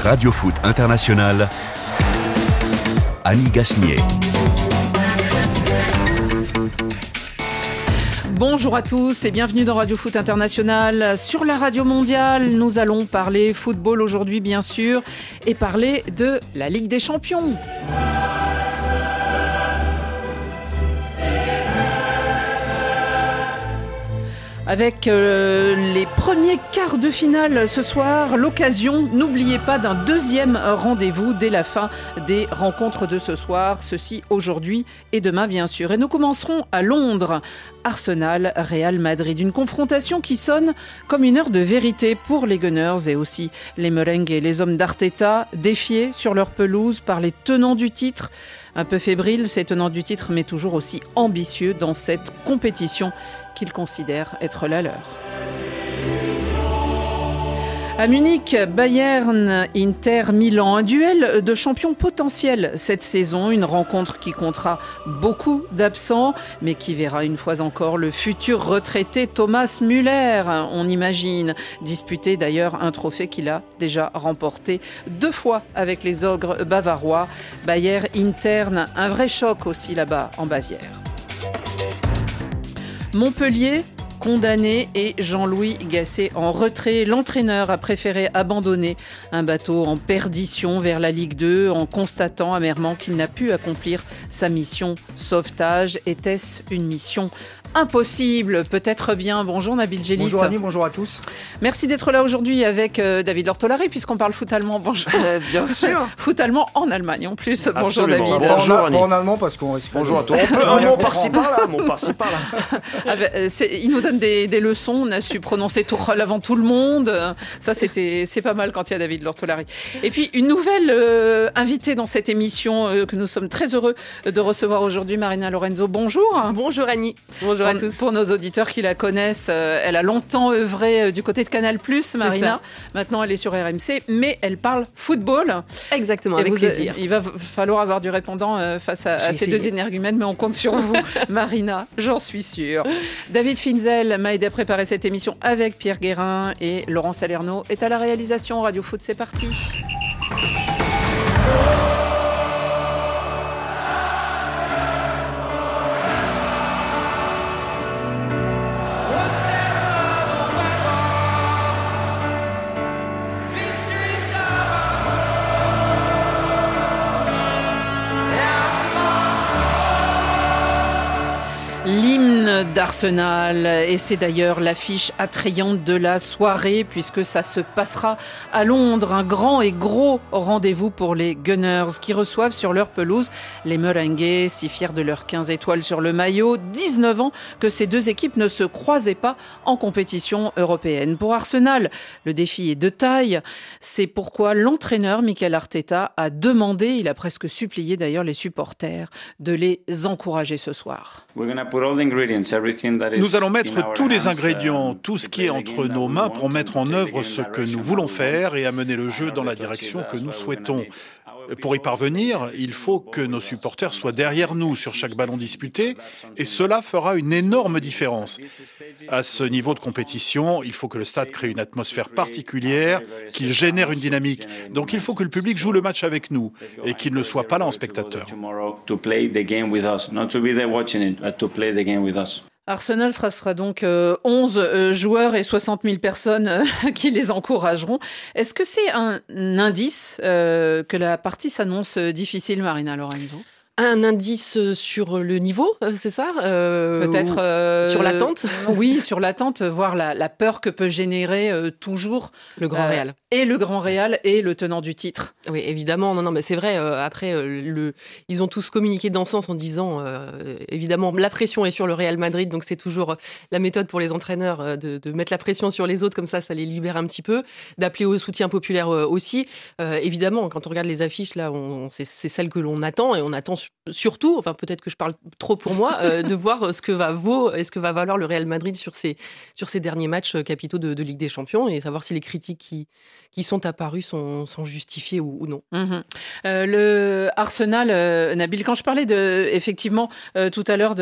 Radio Foot International, Annie Gasnier. Bonjour à tous et bienvenue dans Radio Foot International. Sur la radio mondiale, nous allons parler football aujourd'hui bien sûr et parler de la Ligue des Champions. Avec les premiers quarts de finale ce soir, l'occasion, n'oubliez pas, d'un deuxième rendez-vous dès la fin des rencontres de ce soir. Ceci aujourd'hui et demain bien sûr. Et nous commencerons à Londres. Arsenal, Real Madrid. Une confrontation qui sonne comme une heure de vérité pour les Gunners et aussi les Merengues et les hommes d'Arteta, défiés sur leur pelouse par les tenants du titre. Un peu fébriles, ces tenants du titre, mais toujours aussi ambitieux dans cette compétition qu'ils considèrent être la leur. À Munich, Bayern, Inter, Milan, un duel de champions potentiels cette saison, une rencontre qui comptera beaucoup d'absents, mais qui verra une fois encore le futur retraité Thomas Müller, on imagine, disputer d'ailleurs un trophée qu'il a déjà remporté 2 fois avec les ogres bavarois. Bayern, Inter, un vrai choc aussi là-bas en Bavière. Montpellier, condamné, et Jean-Louis Gasset en retrait. L'entraîneur a préféré abandonner un bateau en perdition vers la Ligue 2 en constatant amèrement qu'il n'a pu accomplir sa mission sauvetage. Était-ce une mission impossible? Peut-être bien. Bonjour Nabil Djellit. Bonjour Annie, bonjour à tous. Merci d'être là aujourd'hui avec David Lortolari, puisqu'on parle foot allemand. Bonjour. Bien sûr. Foot allemand en Allemagne en plus. Absolument. Bonjour David. Bonjour Annie. Pas en allemand parce qu'on risque. Bonjour à toi. On peut un mot par-ci par-là, mot par-ci par-là. Il nous donne des leçons. On a su prononcer Tuchel avant tout le monde. Ça, c'est pas mal quand il y a David Lortolari. Et puis, une nouvelle invitée dans cette émission que nous sommes très heureux de recevoir aujourd'hui, Marina Lorenzo. Bonjour. Bonjour Annie. Bonjour à tous. Pour nos auditeurs qui la connaissent, elle a longtemps œuvré du côté de Canal+, Marina. Maintenant, elle est sur RMC, mais elle parle football. Exactement, avec plaisir. Il va falloir avoir du répondant face à ces deux énergumènes, mais on compte sur vous, Marina, j'en suis sûre. David Finzel m'a aidé à préparer cette émission avec Pierre Guérin, et Laurent Salerno est à la réalisation. Radio Foot, c'est parti. L'hymne d'Arsenal, et c'est d'ailleurs l'affiche attrayante de la soirée puisque ça se passera à Londres. Un grand et gros rendez-vous pour les Gunners qui reçoivent sur leur pelouse les Merengues, si fiers de leurs 15 étoiles sur le maillot. 19 ans que ces deux équipes ne se croisaient pas en compétition européenne. Pour Arsenal, le défi est de taille. C'est pourquoi l'entraîneur Mikel Arteta a demandé, il a presque supplié d'ailleurs les supporters de les encourager ce soir. Nous allons mettre tous les ingrédients, tout ce qui est entre nos mains pour mettre en œuvre ce que nous voulons faire et amener le jeu dans la direction que nous souhaitons. Pour y parvenir, il faut que nos supporters soient derrière nous sur chaque ballon disputé et cela fera une énorme différence. À ce niveau de compétition, il faut que le stade crée une atmosphère particulière, qu'il génère une dynamique. Donc il faut que le public joue le match avec nous et qu'il ne soit pas là en spectateur. Arsenal sera donc 11 joueurs et 60 000 personnes qui les encourageront. Est-ce que c'est un indice que la partie s'annonce difficile, Marina Lorenzo ? Un indice sur le niveau, c'est ça Peut-être sur l'attente. Oui, sur l'attente, voire la peur que peut générer toujours le Grand Real. Et le Grand Real et le tenant du titre. Oui, évidemment. Non, mais c'est vrai. Après, ils ont tous communiqué dans ce sens en disant, évidemment, la pression est sur le Real Madrid, donc c'est toujours la méthode pour les entraîneurs de mettre la pression sur les autres, comme ça les libère un petit peu, d'appeler au soutien populaire aussi. Évidemment, quand on regarde les affiches, là, c'est celle que l'on attend, et on attend surtout, enfin peut-être que je parle trop pour moi, de voir ce que va valoir le Real Madrid sur ces derniers matchs capitaux de Ligue des Champions et savoir si les critiques qui sont apparues sont justifiées ou non. Le Arsenal, Nabil, quand je parlais effectivement tout à l'heure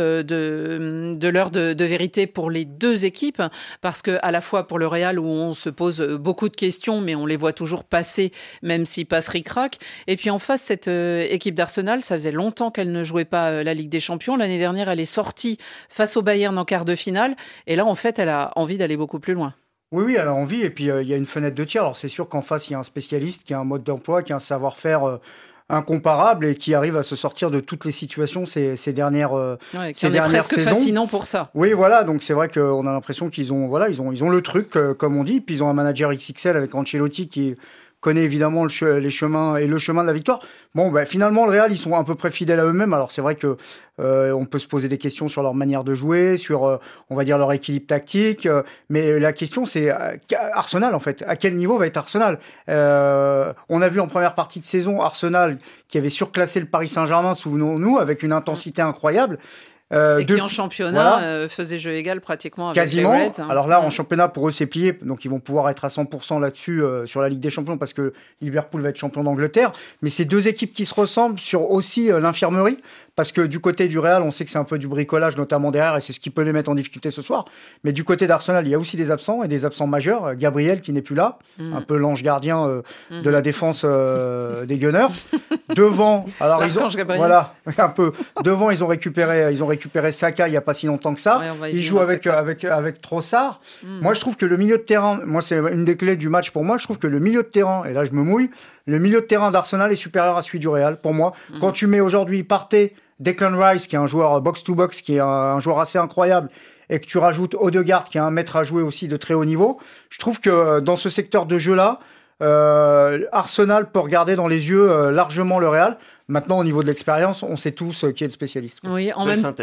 de l'heure de vérité pour les deux équipes, parce que à la fois pour le Real où on se pose beaucoup de questions, mais on les voit toujours passer, même s'ils passent ric-rac. Et puis en face, cette équipe d'Arsenal, ça faisait longtemps qu'elle ne jouait pas la Ligue des Champions. L'année dernière, elle est sortie face au Bayern en quart de finale. Et là, en fait, elle a envie d'aller beaucoup plus loin. Oui, elle a envie. Et puis, il y a une fenêtre de tir. Alors, c'est sûr qu'en face, il y a un spécialiste qui a un mode d'emploi, qui a un savoir-faire incomparable et qui arrive à se sortir de toutes les situations ces dernières saisons. C'est presque fascinant pour ça. Oui, voilà. Donc, c'est vrai qu'on a l'impression qu'ils ont le truc, comme on dit. Puis, ils ont un manager XXL avec Ancelotti qui connaît évidemment les chemins et le chemin de la victoire. Bon, finalement, le Real, ils sont à peu près fidèles à eux-mêmes. Alors, c'est vrai que on peut se poser des questions sur leur manière de jouer, sur, on va dire, leur équilibre tactique. Mais la question, c'est Arsenal, en fait. À quel niveau va être Arsenal ? On a vu en première partie de saison Arsenal qui avait surclassé le Paris Saint-Germain, souvenons-nous, avec une intensité incroyable. Et qui en championnat faisait jeu égal pratiquement avec quasiment. les Reds. Alors là, en championnat, pour eux, c'est plié. Donc, ils vont pouvoir être à 100% là-dessus sur la Ligue des Champions parce que Liverpool va être champion d'Angleterre. Mais c'est deux équipes qui se ressemblent sur aussi l'infirmerie. Parce que du côté du Real, on sait que c'est un peu du bricolage, notamment derrière, et c'est ce qui peut les mettre en difficulté ce soir. Mais du côté d'Arsenal, il y a aussi des absents, et des absents majeurs. Gabriel, qui n'est plus là, un peu l'ange gardien de la défense des Gunners. Devant, alors voilà, un peu. Devant, ils ont récupéré Saka il y a pas si longtemps que ça. Ouais, ils jouent avec Trossard. Moi, je trouve que le milieu de terrain, c'est une des clés du match pour moi. Je trouve que le milieu de terrain, et là, je me mouille. Le milieu de terrain d'Arsenal est supérieur à celui du Real, pour moi. Quand tu mets aujourd'hui Partey, Declan Rice, qui est un joueur box-to-box, qui est un joueur assez incroyable, et que tu rajoutes Odegaard, qui est un maître à jouer aussi de très haut niveau, je trouve que dans ce secteur de jeu-là, Arsenal peut regarder dans les yeux largement le Real. Maintenant, au niveau de l'expérience, on sait tous qui est le spécialiste. Oui,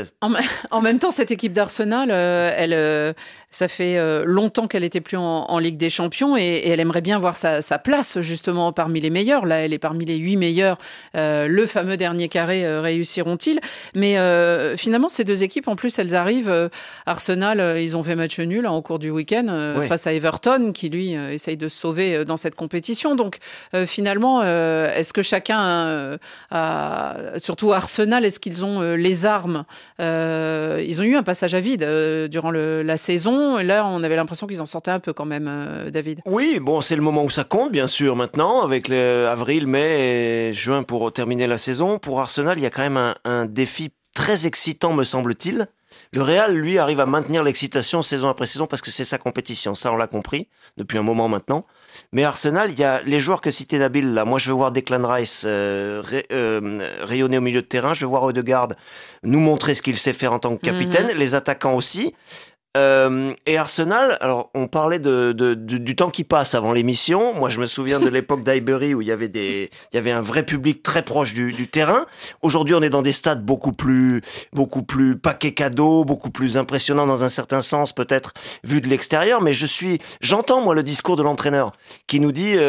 en même temps, cette équipe d'Arsenal, ça fait longtemps qu'elle n'était plus en Ligue des Champions et elle aimerait bien voir sa place justement parmi les meilleurs. Là, elle est parmi les 8 meilleurs. Le fameux dernier carré réussiront-ils ? Mais finalement, ces deux équipes, en plus, elles arrivent. Arsenal, ils ont fait match nul au cours du week-end face à Everton, qui lui essaye de se sauver dans cette compétition. Donc, finalement, est-ce que chacun surtout Arsenal, est-ce qu'ils ont les armes ? Ils ont eu un passage à vide durant la saison. Et là, on avait l'impression qu'ils en sortaient un peu quand même, David. Oui, bon, c'est le moment où ça compte, bien sûr, maintenant, avec avril, mai et juin pour terminer la saison. Pour Arsenal, il y a quand même un défi très excitant, me semble-t-il. Le Real, lui, arrive à maintenir l'excitation saison après saison parce que c'est sa compétition. Ça, on l'a compris depuis un moment maintenant. Mais Arsenal, il y a les joueurs que citait Nabil là. Moi, je veux voir Declan Rice rayonner au milieu de terrain. Je veux voir Odegaard nous montrer ce qu'il sait faire en tant que capitaine. Les attaquants aussi. Et Arsenal, alors on parlait du temps qui passe avant l'émission. Moi, je me souviens de l'époque d'Highbury où il y avait un vrai public très proche du terrain. Aujourd'hui, on est dans des stades beaucoup plus paquets cadeaux, beaucoup plus impressionnants dans un certain sens, peut-être vu de l'extérieur. Mais j'entends moi le discours de l'entraîneur qui nous dit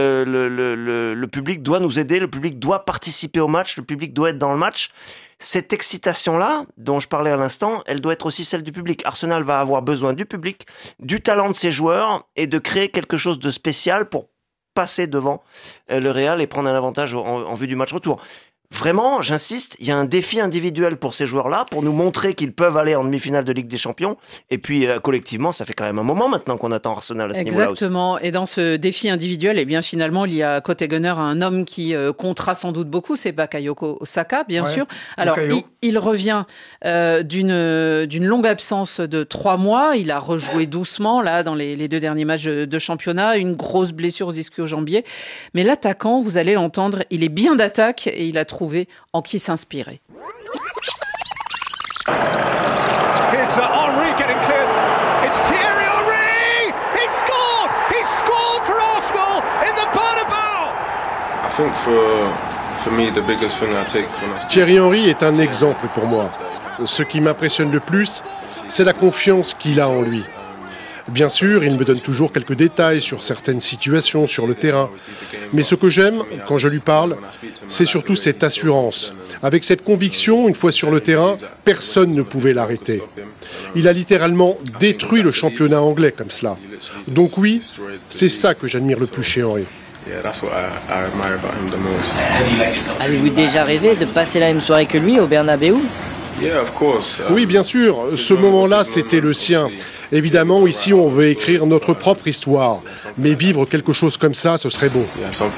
le public doit nous aider, le public doit participer au match, le public doit être dans le match. Cette excitation-là, dont je parlais à l'instant, elle doit être aussi celle du public. Arsenal va avoir besoin du public, du talent de ses joueurs et de créer quelque chose de spécial pour passer devant le Real et prendre un avantage en vue du match retour. Vraiment, j'insiste, il y a un défi individuel pour ces joueurs-là, pour nous montrer qu'ils peuvent aller en demi-finale de Ligue des Champions. Et puis, collectivement, ça fait quand même un moment maintenant qu'on attend Arsenal à ce niveau-là aussi. Exactement. Et dans ce défi individuel, eh bien, finalement, il y a côté Gunner un homme qui comptera sans doute beaucoup, c'est Bakayoko Saka, bien sûr. Alors, il revient d'une longue absence de 3 mois. Il a rejoué doucement, là, dans les 2 derniers matchs de championnat. Une grosse blessure aux ischio-jambiers. Mais l'attaquant, vous allez l'entendre, il est bien d'attaque et il a trouvé en qui s'inspirer. Here's Henry getting cleared. It's Thierry Henry. He scored. He scored for Arsenal in the Bernabeu. I think for me the biggest thing I take when I... Thierry Henry est un exemple pour moi. Ce qui m'impressionne le plus, c'est la confiance qu'il a en lui. Bien sûr, il me donne toujours quelques détails sur certaines situations sur le terrain. Mais ce que j'aime, quand je lui parle, c'est surtout cette assurance. Avec cette conviction, une fois sur le terrain, personne ne pouvait l'arrêter. Il a littéralement détruit le championnat anglais comme cela. Donc oui, c'est ça que j'admire le plus chez Henry. Avez-vous déjà rêvé de passer la même soirée que lui au Bernabéu ? Oui, bien sûr. Ce moment-là, c'était le sien. Évidemment, ici, on veut écrire notre propre histoire. Mais vivre quelque chose comme ça, ce serait beau.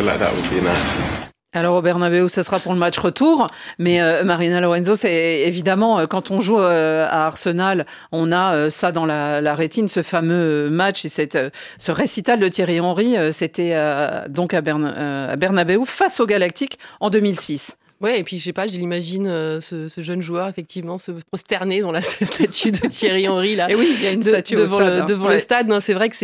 Alors au Bernabéu, ce sera pour le match retour, mais Marina Lorenzo, c'est évidemment quand on joue à Arsenal, on a ça dans la rétine, ce fameux match et ce récital de Thierry Henry, c'était donc à Bernabéu face aux Galactiques en 2006. Ouais, et puis je sais pas, je l'imagine ce jeune joueur effectivement se prosterner dans la statue de Thierry Henry là. Et oui, il y a une statue devant le le stade. Non, c'est vrai que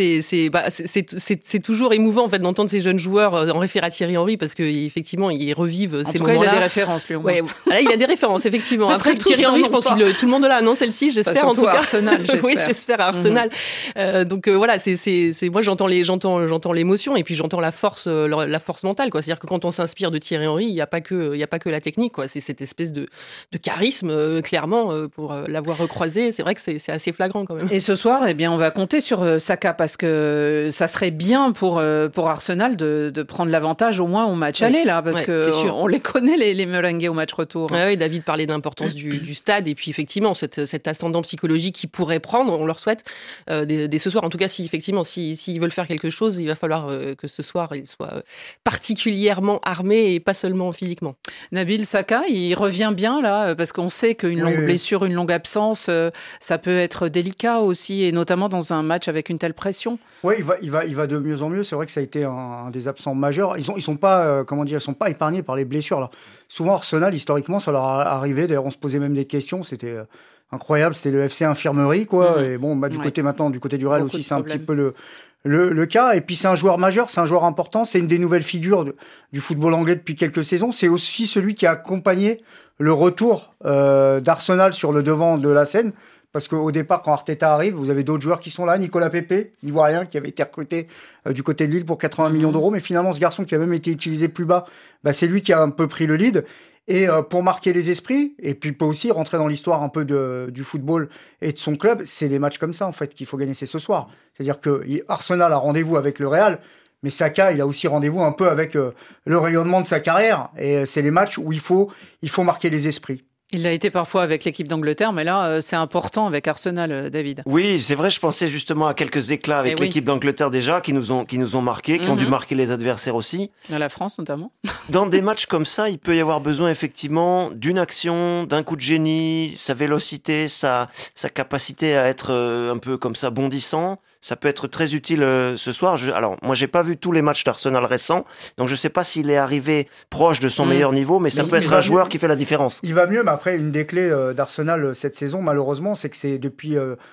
c'est toujours émouvant en fait d'entendre ces jeunes joueurs en référer à Thierry Henry parce que effectivement ils revivent ces moments-là. En tout cas, il a des références lui. Ouais, là, il a des références effectivement. Après Thierry Henry, je pense que tout le monde là, non celle-ci, j'espère en tout cas. Arsenal, j'espère. Oui, j'espère à Arsenal. Donc voilà, c'est moi j'entends l'émotion et puis j'entends la force mentale quoi. C'est-à-dire que quand on s'inspire de Thierry Henry, il y a pas que la technique, quoi. C'est cette espèce de charisme, clairement, pour l'avoir recroisé. C'est vrai que c'est assez flagrant quand même. Et ce soir, eh bien, on va compter sur Saka parce que ça serait bien pour Arsenal de prendre l'avantage au moins au match aller, là, parce que on les connaît, les Merengues au match retour. Oui, David parlait d'importance du stade et puis effectivement, cet ascendant psychologique qu'ils pourraient prendre, on leur souhaite, dès ce soir. En tout cas, s'ils veulent faire quelque chose, il va falloir que ce soir, ils soient particulièrement armés et pas seulement physiquement. Nabil, Saka, il revient bien là, parce qu'on sait qu'une longue blessure, une longue absence, ça peut être délicat aussi, et notamment dans un match avec une telle pression. Oui, il va de mieux en mieux. C'est vrai que ça a été un des absents majeurs. Ils sont pas, ils sont pas épargnés par les blessures là. Souvent Arsenal, historiquement, ça leur arrivait. D'ailleurs, on se posait même des questions. C'était incroyable. C'était le FC Infirmerie, quoi. Et bon, du côté du Real aussi, c'est un petit peu le cas. Et puis c'est un joueur majeur, c'est un joueur important, c'est une des nouvelles figures du football anglais depuis quelques saisons. C'est aussi celui qui a accompagné le retour d'Arsenal sur le devant de la scène. Parce qu'au départ, quand Arteta arrive, vous avez d'autres joueurs qui sont là. Nicolas Pepe, l'Ivoirien, qui avait été recruté du côté de Lille pour 80 millions d'euros. Mais finalement, ce garçon qui a même été utilisé plus bas, c'est lui qui a un peu pris le lead. Et pour marquer les esprits, et puis peut aussi rentrer dans l'histoire un peu du football et de son club, c'est des matchs comme ça, en fait, qu'il faut gagner. C'est ce soir. C'est-à-dire que Arsenal a rendez-vous avec le Real, mais Saka, il a aussi rendez-vous un peu avec le rayonnement de sa carrière. Et c'est les matchs où il faut marquer les esprits. Il a été parfois avec l'équipe d'Angleterre, mais là, c'est important avec Arsenal, David. Oui, c'est vrai, je pensais justement à quelques éclats avec l'équipe d'Angleterre déjà, qui nous ont marqué, qui ont dû marquer les adversaires aussi. À la France, notamment. Dans des matchs comme ça, il peut y avoir besoin effectivement d'une action, d'un coup de génie, sa vélocité, sa capacité à être un peu comme ça bondissant. Ça peut être très utile ce soir. Alors, moi, j'ai pas vu tous les matchs d'Arsenal récents, donc je sais pas s'il est arrivé proche de son meilleur niveau, mais ça peut être un joueur qui fait la différence. Il va mieux, mais après, une des clés d'Arsenal cette saison, malheureusement, c'est que c'est depuis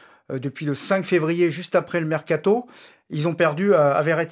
le 5 février, juste après le mercato, ils ont perdu Havertz,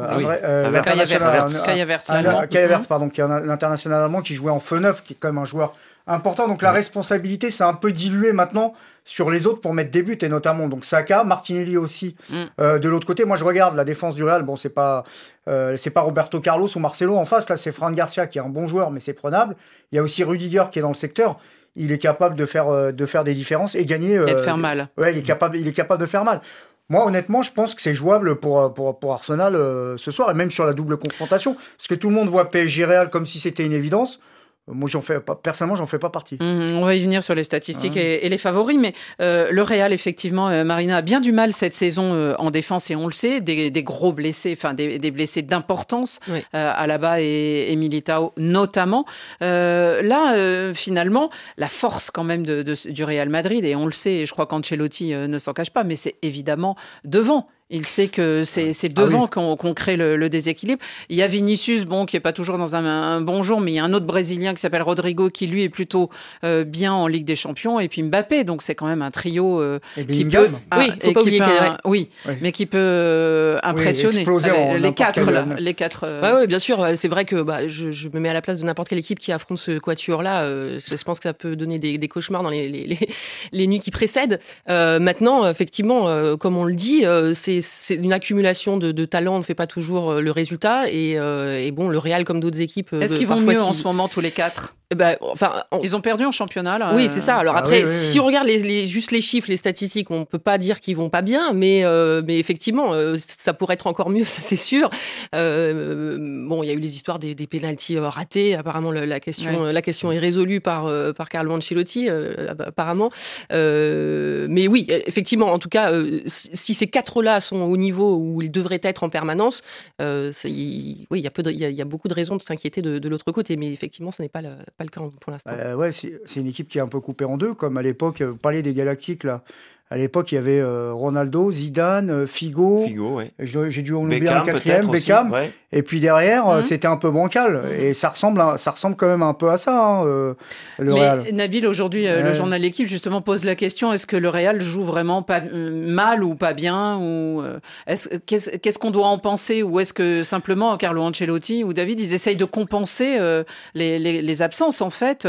Kayaverts, pardon, qui est un international allemand qui jouait en feu neuf, qui est quand même un joueur important. Donc la responsabilité s'est un peu diluée maintenant sur les autres pour mettre des buts, et notamment donc Saka, Martinelli aussi. De l'autre côté, moi je regarde la défense du Real. Bon, c'est pas Roberto Carlos ou Marcelo en face. Là, c'est Fran Garcia qui est un bon joueur, mais c'est prenable. Il y a aussi Rudiger qui est dans le secteur. Il est capable de faire des différences et gagner. Et de faire mal. Ouais, il est capable de faire mal. Moi, honnêtement, je pense que c'est jouable pour Arsenal ce soir, et même sur la double confrontation, parce que tout le monde voit PSG Real comme si c'était une évidence. Moi, personnellement, j'en fais pas partie. On va y venir sur les statistiques et les favoris, mais le Real, effectivement, Marina, a bien du mal cette saison en défense, et on le sait, des gros blessés, enfin des blessés d'importance, Alaba et Militao notamment. Là, finalement, la force quand même du Real Madrid, et on le sait, et je crois qu'Ancelotti ne s'en cache pas, mais c'est évidemment devant. Il sait que c'est devant qu'on crée le déséquilibre. Il y a Vinicius, qui est pas toujours dans un bon jour, mais il y a un autre Brésilien qui s'appelle Rodrigo, qui lui est plutôt bien en Ligue des Champions, et puis Mbappé. Donc c'est quand même un trio qui peut, mais qui peut impressionner. Les quatre. Oui, bien sûr. C'est vrai que je me mets à la place de n'importe quelle équipe qui affronte ce quatuor-là. Je pense que ça peut donner des cauchemars dans les nuits qui précèdent. Maintenant, effectivement, comme on le dit, c'est une accumulation de talents ne fait pas toujours le résultat. Et le Real, comme d'autres équipes... Est-ce qu'ils vont mieux en ce moment, tous les quatre ? Ils ont perdu en championnat, là. Oui, c'est ça. Alors après, si on regarde juste les chiffres, les statistiques, on peut pas dire qu'ils vont pas bien, mais effectivement, ça pourrait être encore mieux, ça c'est sûr. Il y a eu les histoires des pénaltys ratés. Apparemment, la question est résolue par Carlo Ancelotti, apparemment. Mais oui, effectivement, en tout cas, si ces quatre-là sont au niveau où ils devraient être en permanence, il y a beaucoup de raisons de s'inquiéter de l'autre côté, mais effectivement, ce n'est pas le cas pour l'instant. C'est une équipe qui est un peu coupée en deux, comme à l'époque, vous parliez des Galactiques, là. À l'époque, il y avait Ronaldo, Zidane, Figo. Ouais. J'ai dû en oublier un quatrième, Beckham. Ouais. Et puis derrière, c'était un peu bancal. Et ça ressemble quand même un peu à ça, le Real. Mais Nabil, aujourd'hui, le journal L'Équipe, justement, pose la question, est-ce que le Real joue vraiment pas mal ou pas bien, ou qu'est-ce qu'on doit en penser, ou est-ce que simplement Carlo Ancelotti ou David, ils essayent de compenser les absences, en fait,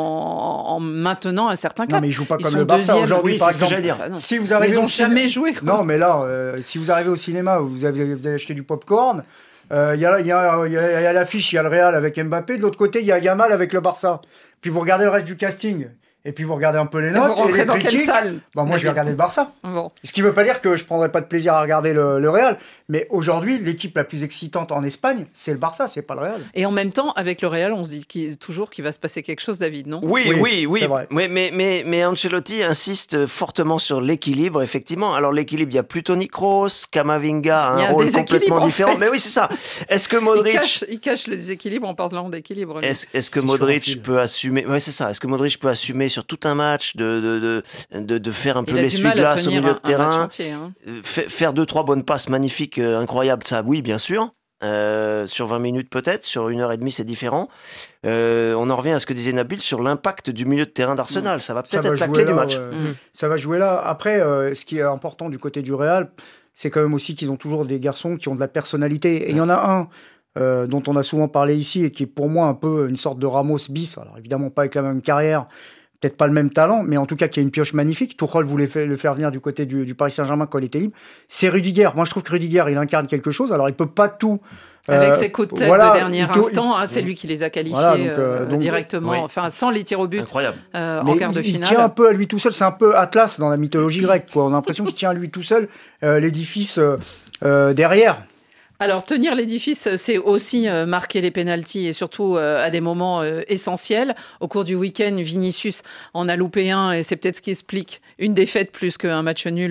en maintenant un certain cap. Non, mais ils jouent pas comme le Barça aujourd'hui, par exemple. Si vous arrivez ils n'ont jamais joué. Quoi. Non, mais là, si vous arrivez au cinéma, vous avez acheté du popcorn, il y a l'affiche, il y a le Real avec Mbappé, de l'autre côté, il y a Yamal avec le Barça. Puis vous regardez le reste du casting. Et puis vous regardez un peu les notes. Vous rentrez dans quelle salle ? Moi, je vais regarder le Barça. Bon. Ce qui ne veut pas dire que je ne prendrai pas de plaisir à regarder le Real. Mais aujourd'hui, l'équipe la plus excitante en Espagne, c'est le Barça, c'est pas le Real. Et en même temps, avec le Real, on se dit toujours qu'il va se passer quelque chose, David, non ? Oui. C'est vrai. Mais Ancelotti insiste fortement sur l'équilibre, effectivement. Alors l'équilibre, il y a plus Toni Kroos, Camavinga a un rôle complètement différent. Mais oui, c'est ça. Est-ce que Modric... Il cache le déséquilibre en parlant d'équilibre. Est-ce que Modric peut assumer... Oui, c'est ça. Est-ce que Modric peut assumer sur tout un match de faire un peu l'essuie-glace au milieu de terrain, faire 2-3 bonnes passes magnifiques, incroyables, ça oui bien sûr, sur 20 minutes peut-être, sur 1h30 c'est différent. On en revient à ce que disait Nabil sur l'impact du milieu de terrain d'Arsenal, ça va peut-être être la clé du match. Ça va jouer là. Après, ce qui est important du côté du Real, c'est quand même aussi qu'ils ont toujours des garçons qui ont de la personnalité, et il y en a un dont on a souvent parlé ici et qui est pour moi un peu une sorte de Ramos bis, alors évidemment pas avec la même carrière, peut-être pas le même talent, mais en tout cas qui a une pioche magnifique. Tuchel voulait le faire venir du côté du Paris Saint-Germain quand il était libre. C'est Rudiger. Moi, je trouve que Rudiger, il incarne quelque chose. Alors, il peut pas tout... Avec ses coups de tête de dernier instant, c'est lui qui les a qualifiés directement, sans les tirs au but. Incroyable. En quart de finale. Il tient un peu à lui tout seul. C'est un peu Atlas dans la mythologie grecque, quoi. On a l'impression qu'il tient à lui tout seul l'édifice derrière. Alors, tenir l'édifice, c'est aussi marquer les pénaltys et surtout à des moments essentiels. Au cours du week-end, Vinicius en a loupé un et c'est peut-être ce qui explique une défaite plus qu'un match nul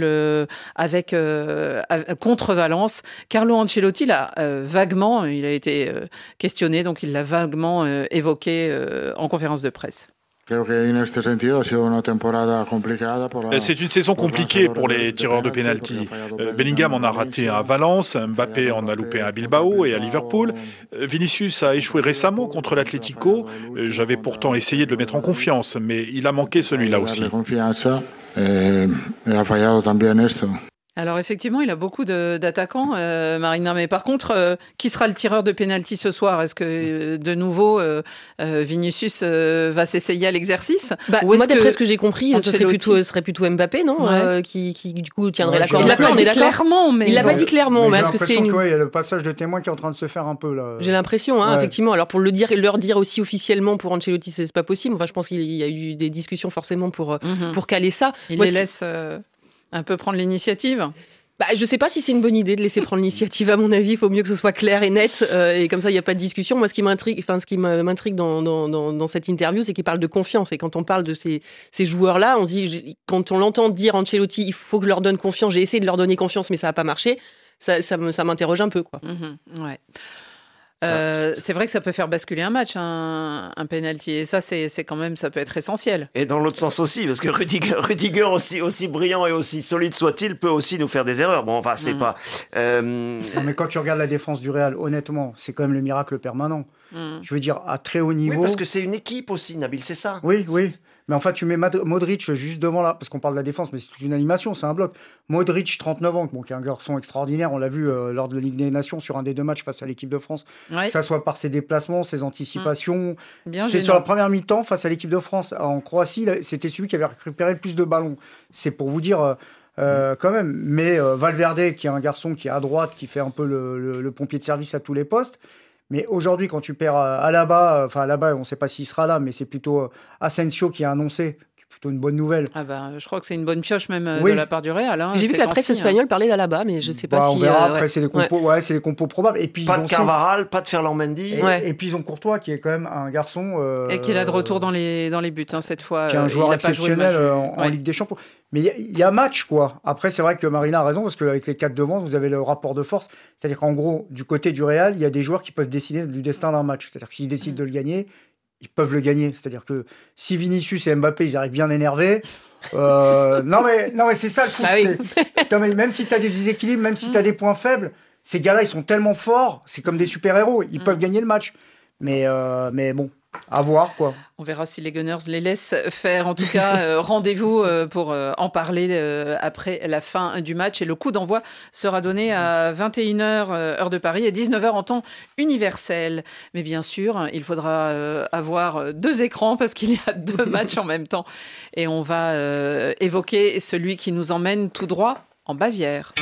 contre Valence. Carlo Ancelotti, là, vaguement, il a été questionné, donc il l'a vaguement évoqué en conférence de presse. C'est une saison compliquée pour les tireurs de pénalty. Bellingham en a raté un à Valence, Mbappé en a loupé un à Bilbao et à Liverpool. Vinicius a échoué récemment contre l'Atlético. J'avais pourtant essayé de le mettre en confiance, mais il a manqué celui-là aussi. Alors effectivement, il a beaucoup d'attaquants, Marina. Mais par contre, qui sera le tireur de pénalty ce soir ? Est-ce que de nouveau Vinicius va s'essayer à l'exercice ? Moi, d'après ce que j'ai compris, ce serait plutôt Mbappé, non ? Qui du coup tiendrait la corde. Il l'a pas dit clairement, mais il l'a pas dit clairement. Mais est-ce que c'est il y a le passage de témoin qui est en train de se faire un peu là. J'ai l'impression, effectivement. Alors pour leur dire aussi officiellement pour Ancelotti, c'est pas possible. Enfin, je pense qu'il y a eu des discussions forcément pour caler ça. Il les laisse un peu prendre l'initiative. Je sais pas si c'est une bonne idée de laisser prendre l'initiative. À mon avis, il faut mieux que ce soit clair et net, et comme ça, il n'y a pas de discussion. Moi, ce qui m'intrigue dans cette interview, c'est qu'il parle de confiance. Et quand on parle de ces joueurs-là, on dit, quand on l'entend dire Ancelotti, il faut que je leur donne confiance. J'ai essayé de leur donner confiance, mais ça n'a pas marché. Ça m'interroge un peu, quoi. Ouais. C'est vrai que ça peut faire basculer un match, un penalty. Et ça, c'est quand même, ça peut être essentiel. Et dans l'autre sens aussi, parce que Rudiger aussi brillant et aussi solide soit-il, peut aussi nous faire des erreurs. Bon, enfin, c'est pas... Non, mais quand tu regardes la défense du Real, honnêtement, c'est quand même le miracle permanent. Je veux dire, à très haut niveau... Oui, parce que c'est une équipe aussi, Nabil, c'est ça. Oui. Mais en fait, tu mets Modric juste devant là, parce qu'on parle de la défense, mais c'est une animation, c'est un bloc. Modric, 39 ans, qui est un garçon extraordinaire, on l'a vu lors de la Ligue des Nations sur un des 2 matchs face à l'équipe de France, que ça soit par ses déplacements, ses anticipations. Sur la première mi-temps, face à l'équipe de France en Croatie, c'était celui qui avait récupéré le plus de ballons. C'est pour vous dire... quand même, mais Valverde, qui est un garçon qui est à droite, qui fait un peu le pompier de service à tous les postes. Mais aujourd'hui, quand tu perds Alaba, on ne sait pas s'il sera là, mais c'est plutôt Asensio qui a annoncé, qui est plutôt une bonne nouvelle. Je crois que c'est une bonne pioche même de la part du Real. J'ai vu que la presse espagnole parlait d'Alaba, mais je ne sais pas si... On verra, après c'est des compos, c'est des compos probables. Et puis, pas de Carvajal, pas de Ferland Mendy. Et puis ils ont Courtois, qui est quand même un garçon... et qui est là de retour dans les buts, cette fois. Qui est un joueur exceptionnel en Ligue des Champions. Mais il y a match, quoi. Après, c'est vrai que Marina a raison, parce qu'avec les 4 devant, vous avez le rapport de force. C'est-à-dire qu'en gros, du côté du Real, il y a des joueurs qui peuvent décider du destin d'un match. C'est-à-dire que s'ils décident de le gagner, ils peuvent le gagner. C'est-à-dire que si Vinicius et Mbappé, ils arrivent bien énervés... non, mais c'est ça le foot. Même si tu as des déséquilibres, même si tu as des points faibles, ces gars-là, ils sont tellement forts, c'est comme des super-héros. Ils peuvent gagner le match. Mais bon... À voir, quoi. On verra si les Gunners les laissent faire. En tout cas, rendez-vous pour en parler après la fin du match. Et le coup d'envoi sera donné à 21h heure de Paris et 19h en temps universel. Mais bien sûr, il faudra avoir 2 écrans parce qu'il y a 2 matchs en même temps. Et on va évoquer celui qui nous emmène tout droit en Bavière.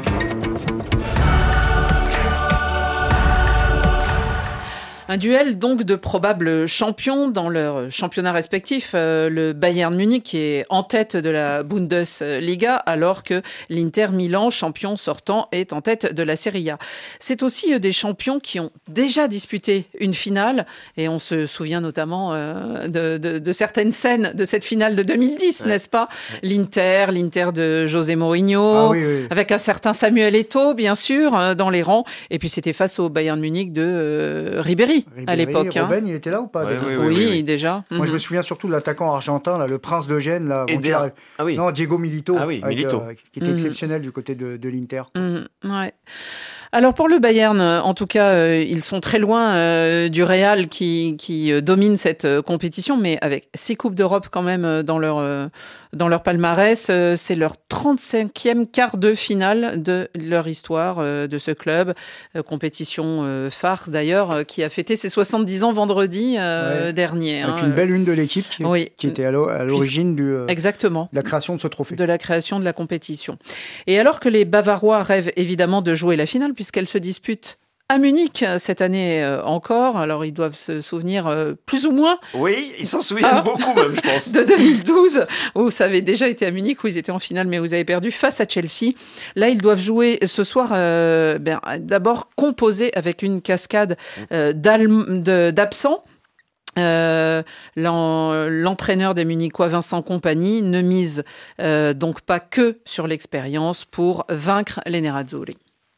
Un duel donc de probables champions dans leur championnat respectif. Le Bayern Munich qui est en tête de la Bundesliga alors que l'Inter Milan, champion sortant, est en tête de la Serie A. C'est aussi des champions qui ont déjà disputé une finale et on se souvient notamment de certaines scènes de cette finale de 2010, n'est-ce pas ? L'Inter de José Mourinho, avec un certain Samuel Eto'o bien sûr dans les rangs et puis c'était face au Bayern Munich de Ribéry à l'époque. Robben, il était là ou pas? Oui, déjà. Moi, je me souviens surtout de l'attaquant argentin, là, le prince de Gênes. Là, Non, Diego Milito, qui était exceptionnel du côté de l'Inter. Alors pour le Bayern, en tout cas, ils sont très loin du Real qui domine cette compétition, mais avec 6 Coupes d'Europe quand même dans leur palmarès. C'est leur 35e quart de finale de leur histoire de ce club. Compétition phare d'ailleurs, qui a fêté ses 70 ans vendredi dernier. Avec une belle une de l'équipe qui était à l'origine de la création de ce trophée. De la création de la compétition. Et alors que les Bavarois rêvent évidemment de jouer la finale, puisqu'elle se dispute à Munich cette année encore. Alors, ils doivent se souvenir plus ou moins. Oui, ils s'en souviennent beaucoup même, je pense. De 2012, où ça avait déjà été à Munich, où ils étaient en finale, mais où vous avez perdu face à Chelsea. Là, ils doivent jouer ce soir, d'abord composé avec une cascade d'absents. L'entraîneur des Munichois, Vincent Kompany, ne mise donc pas que sur l'expérience pour vaincre les Nerazzurri.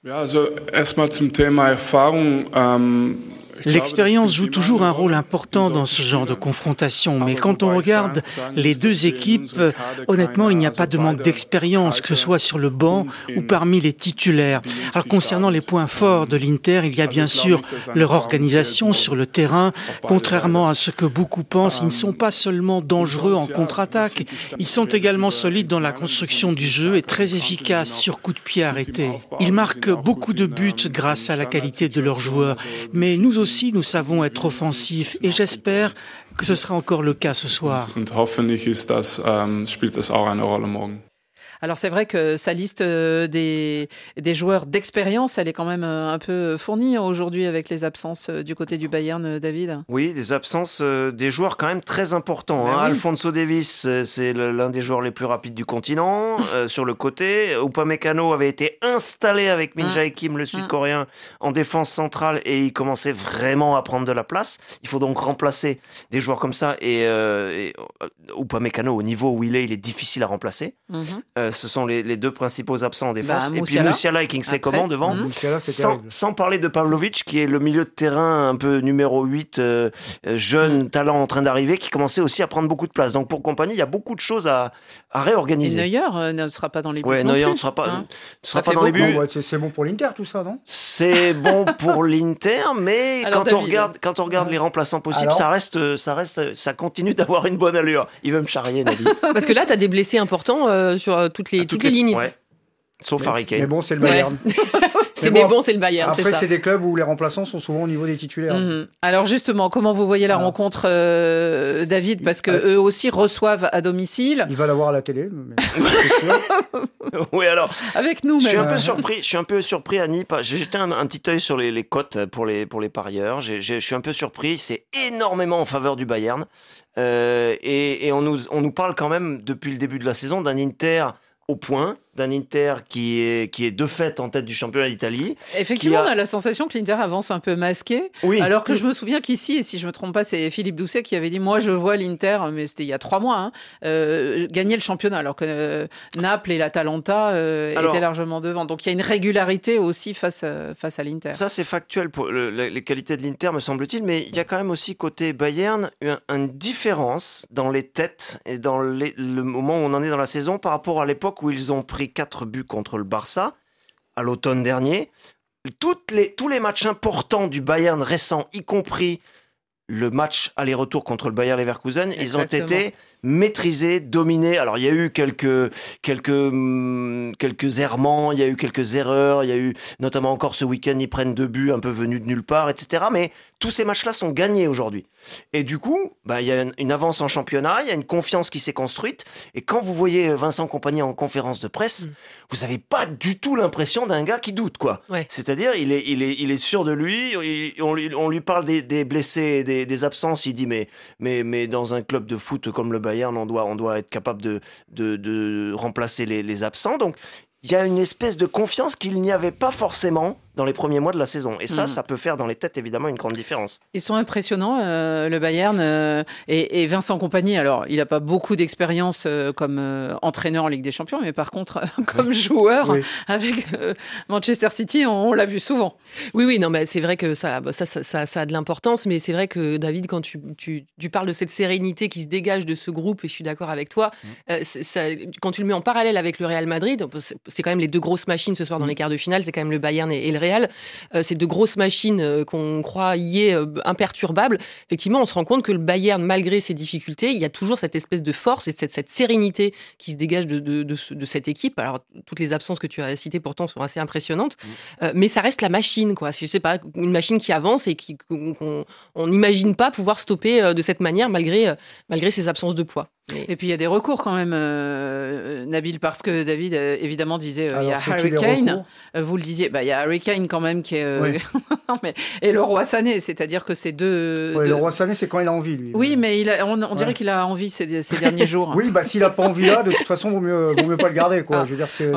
L'expérience joue toujours un rôle important dans ce genre de confrontation, mais quand on regarde les 2 équipes, honnêtement, il n'y a pas de manque d'expérience, que ce soit sur le banc ou parmi les titulaires. Alors concernant les points forts de l'Inter, il y a bien sûr leur organisation sur le terrain. Contrairement à ce que beaucoup pensent, ils ne sont pas seulement dangereux en contre-attaque, ils sont également solides dans la construction du jeu et très efficaces sur coups de pied arrêtés. Ils marquent beaucoup de buts grâce à la qualité de leurs joueurs, mais nous aussi, nous savons être offensifs et j'espère que ce sera encore le cas ce soir. Alors c'est vrai que sa liste des joueurs d'expérience, elle est quand même un peu fournie aujourd'hui avec les absences du côté du Bayern, David. Oui, des absences des joueurs quand même très importants. Alphonso Davies, c'est l'un des joueurs les plus rapides du continent sur le côté. Upamecano avait été installé avec Min Jae-kim, le Sud-Coréen, en défense centrale et il commençait vraiment à prendre de la place. Il faut donc remplacer des joueurs comme ça et Upamecano, au niveau où il est difficile à remplacer. Ce sont les deux principaux absents en défense. Et puis Musiala. Musiala et Kingsley Coman devant. Musiala, c'est terrible. Sans parler de Pavlovic, qui est le milieu de terrain un peu numéro 8, jeune talent en train d'arriver, qui commençait aussi à prendre beaucoup de place. Donc pour Kompany, il y a beaucoup de choses à réorganiser. Et Neuer ne sera pas dans les buts. Ouais, non Neuer plus, ne sera pas, hein. ne sera pas dans les buts. Bon, ouais, c'est bon pour l'Inter tout ça, non? C'est bon pour l'Inter, mais Alors, quand on regarde les remplaçants possibles, Alors ça continue d'avoir une bonne allure. Il veut me charrier, Nabil. Parce que là, tu as des blessés importants sur toutes les lignes. Ouais. Sauf Harry Kane. Mais bon, c'est le Bayern. C'est le Bayern. Après, c'est c'est des clubs où les remplaçants sont souvent au niveau des titulaires. Alors justement, comment vous voyez la rencontre, David? Parce que eux aussi reçoivent à domicile. Il va l'avoir à la télé. Mais c'est sûr. Oui, alors. Avec nous, Je suis même. je suis un peu surpris, Annie. J'ai jeté un petit œil sur les cotes pour les parieurs. Je suis un peu surpris. C'est énormément en faveur du Bayern. Et on nous parle quand même, depuis le début de la saison, d'un Inter au point, d'un Inter qui est de fait en tête du championnat d'Italie. Effectivement, on a la sensation que l'Inter avance un peu masqué. Oui. Alors que je me souviens qu'ici, et si je me trompe pas, c'est Philippe Doucet qui avait dit, moi je vois l'Inter, mais c'était il y a 3 mois, gagner le championnat, alors que Naples et l'Atalanta étaient largement devant. Donc il y a une régularité aussi face à l'Inter. Ça, c'est factuel pour les qualités de l'Inter, me semble-t-il, mais il y a quand même aussi côté Bayern une différence dans les têtes et dans le moment où on en est dans la saison par rapport à l'époque où ils ont pris 4 buts contre le Barça à l'automne dernier. Tous les matchs importants du Bayern récent, y compris le match aller-retour contre le Bayer Leverkusen, ils ont été maîtrisés, dominés. Alors il y a eu quelques errements, il y a eu quelques erreurs, il y a eu notamment encore ce week-end ils prennent 2 buts un peu venus de nulle part, etc. Mais tous ces matchs-là sont gagnés aujourd'hui. Et du coup, il y a une avance en championnat, il y a une confiance qui s'est construite. Et quand vous voyez Vincent Kompany en conférence de presse, vous n'avez pas du tout l'impression d'un gars qui doute, quoi. Ouais. C'est-à-dire, il est sûr de lui. On lui parle des blessés, des absences. Il dit mais dans un club de foot comme le Bayern, on doit être capable de remplacer les absents. Donc il y a une espèce de confiance qu'il n'y avait pas forcément dans les premiers mois de la saison. Et ça peut faire dans les têtes, évidemment, une grande différence. Ils sont impressionnants, le Bayern. Et Vincent Kompany, alors, il n'a pas beaucoup d'expérience comme entraîneur en Ligue des Champions, mais par contre, comme joueur, avec Manchester City, on l'a vu souvent. Oui, non, mais c'est vrai que ça a de l'importance, mais c'est vrai que, David, quand tu parles de cette sérénité qui se dégage de ce groupe, et je suis d'accord avec toi, quand tu le mets en parallèle avec le Real Madrid, c'est quand même les deux grosses machines ce soir dans les quarts de finale, c'est quand même le Bayern et le Real. C'est de grosses machines qu'on croyait imperturbables. Effectivement, on se rend compte que le Bayern, malgré ses difficultés, il y a toujours cette espèce de force et cette sérénité qui se dégage de cette équipe. Alors, toutes les absences que tu as citées pourtant sont assez impressionnantes, mais ça reste la machine, quoi. Je sais pas, une machine qui avance et qu'on n'imagine pas pouvoir stopper de cette manière malgré ses absences de poids. Et puis il y a des recours quand même, Nabil, parce que David évidemment disait il y a Harry Kane. Vous le disiez, il y a Harry Kane quand même qui est et le roi Sané, c'est-à-dire que c'est deux. Le roi Sané, c'est quand il a envie, lui. Oui, mais on dirait qu'il a envie ces derniers jours. Oui, s'il a pas envie là, de toute façon, vaut mieux pas le garder, quoi. Je veux dire, c'est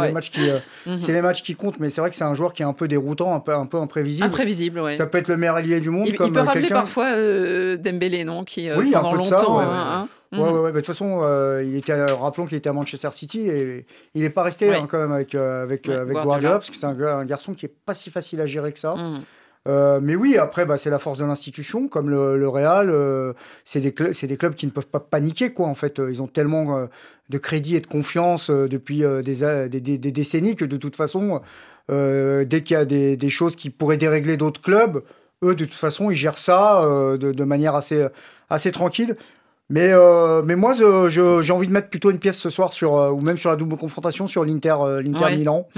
les matchs qui comptent, mais c'est vrai que c'est un joueur qui est un peu déroutant, un peu imprévisible. Imprévisible, oui. Ça peut être le meilleur allié du monde. Il peut rappeler parfois Dembélé, non, qui pendant longtemps. Ouais. De toute façon, rappelons qu'il était à Manchester City et il n'est pas resté quand même avec Guardiola, parce que c'est un garçon qui n'est pas si facile à gérer que ça. Mais oui, après, c'est la force de l'institution, comme le Real. C'est des clubs qui ne peuvent pas paniquer, quoi. En fait, ils ont tellement de crédit et de confiance depuis des décennies que de toute façon, dès qu'il y a des choses qui pourraient dérégler d'autres clubs, eux, de toute façon, ils gèrent ça de manière assez tranquille. Mais moi, j'ai envie de mettre plutôt une pièce ce soir ou même sur la double confrontation sur l'Inter Milan,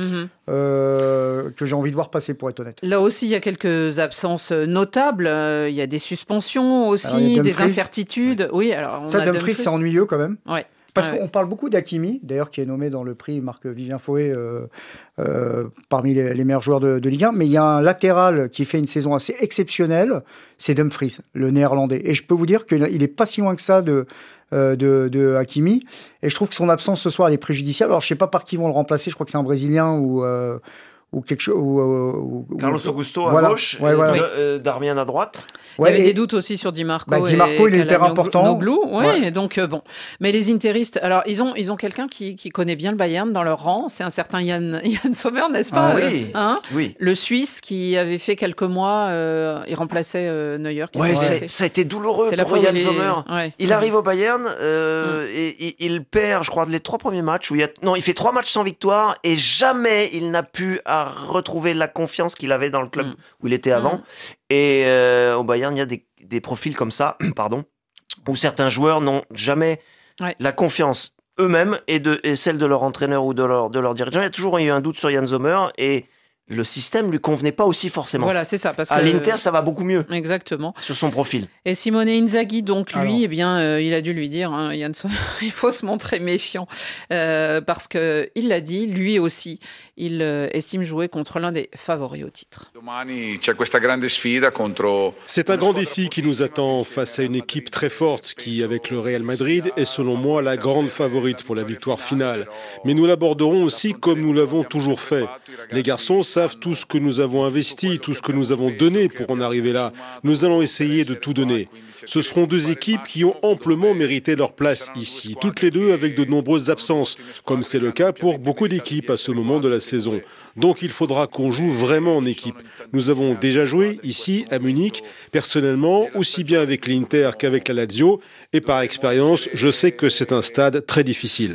que j'ai envie de voir passer, pour être honnête. Là aussi, il y a quelques absences notables. Il y a des suspensions aussi, des incertitudes. Oui, alors Dumfries, c'est ennuyeux quand même. Ouais. Parce qu'on parle beaucoup d'Hakimi, d'ailleurs, qui est nommé dans le prix Marc-Vivien Fauet parmi les meilleurs joueurs de Ligue 1. Mais il y a un latéral qui fait une saison assez exceptionnelle, c'est Dumfries, le néerlandais. Et je peux vous dire qu'il n'est pas si loin que ça de Hakimi. Et je trouve que son absence ce soir, elle est préjudiciable. Alors, je ne sais pas par qui vont le remplacer. Je crois que c'est un Brésilien ou quelque chose. Carlos Augusto à gauche, Darmian à droite. Il y avait des doutes aussi sur Di Marco. Di Marco, il est hyper important. Donc bon. Mais les interistes, alors ils ont quelqu'un qui connaît bien le Bayern dans leur rang. C'est un certain Yann Sommer, n'est-ce pas? Oui. Le Suisse qui avait fait quelques mois, il remplaçait Neuer. Ça a été douloureux pour Yann Sommer. Il arrive au Bayern et il perd, je crois, les 3 premiers matchs. Il fait 3 matchs sans victoire et jamais il n'a pu retrouver la confiance qu'il avait dans le club où il était avant. Et au Bayern, il y a des profils comme ça, où certains joueurs n'ont jamais la confiance eux-mêmes et celle de leur entraîneur ou de leur dirigeant. Il y a toujours eu un doute sur Yann Sommer et le système lui convenait pas aussi forcément. Voilà, c'est ça. Parce à l'Inter, ça va beaucoup mieux. Exactement. Sur son profil. Et Simone Inzaghi, donc lui, il a dû lui dire, Yann Sommer, il faut se montrer méfiant, parce que il l'a dit, lui aussi, il estime jouer contre l'un des favoris au titre. C'est un grand défi qui nous attend face à une équipe très forte qui, avec le Real Madrid, est selon moi la grande favorite pour la victoire finale. Mais nous l'aborderons aussi comme nous l'avons toujours fait. Les garçons savent tout ce que nous avons investi, tout ce que nous avons donné pour en arriver là. Nous allons essayer de tout donner. Ce seront 2 équipes qui ont amplement mérité leur place ici, toutes les 2 avec de nombreuses absences, comme c'est le cas pour beaucoup d'équipes à ce moment de la saison. Donc il faudra qu'on joue vraiment en équipe. Nous avons déjà joué ici à Munich, personnellement, aussi bien avec l'Inter qu'avec la Lazio, et par expérience, je sais que c'est un stade très difficile.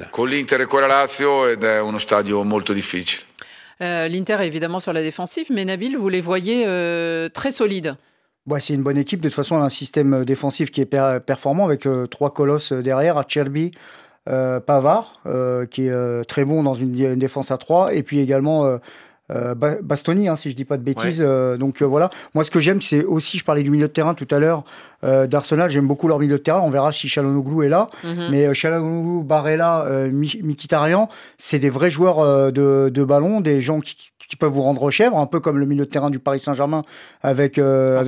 L'Inter est évidemment sur la défensive, mais Nabil, vous les voyez très solides. C'est une bonne équipe. De toute façon, on a un système défensif qui est performant avec 3 colosses derrière, Acerbi, Pavard, qui est très bon dans une défense à 3, et puis également Bastoni, si je dis pas de bêtises. Donc voilà. Moi, ce que j'aime, c'est aussi, je parlais du milieu de terrain tout à l'heure d'Arsenal. J'aime beaucoup leur milieu de terrain. On verra si Çalhanoğlu est là. Mais Çalhanoğlu, Barella, Mkhitaryan, c'est des vrais joueurs de ballon, des gens qui peuvent vous rendre chèvre, un peu comme le milieu de terrain du Paris Saint-Germain avec